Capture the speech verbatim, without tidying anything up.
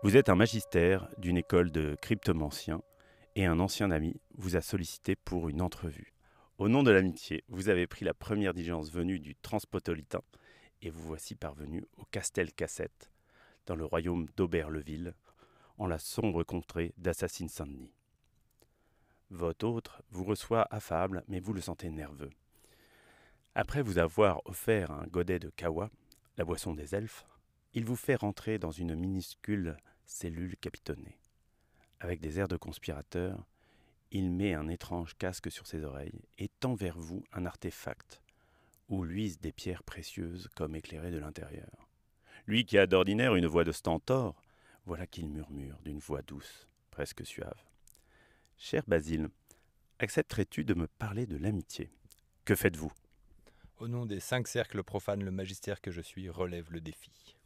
Vous êtes un magister d'une école de cryptomanciens et un ancien ami vous a sollicité pour une entrevue. Au nom de l'amitié, vous avez pris la première diligence venue du Transpopolitain et vous voici parvenu au Castel Cassette, dans le royaume d'Auberleville, en la sombre contrée d'Assassin-Saint-Denis. Votre hôte vous reçoit affable, mais vous le sentez nerveux. Après vous avoir offert un godet de kawa, la boisson des elfes, il vous fait rentrer dans une minuscule cellule capitonnée. Avec des airs de conspirateur, il met un étrange casque sur ses oreilles et tend vers vous un artefact où luisent des pierres précieuses comme éclairées de l'intérieur. Lui qui a d'ordinaire une voix de stentor, voilà qu'il murmure d'une voix douce, presque suave. « Cher Basile, accepterais-tu de me parler de l'amitié ? Que faites-vous ? » Au nom des cinq cercles profanes, le magistère que je suis relève le défi.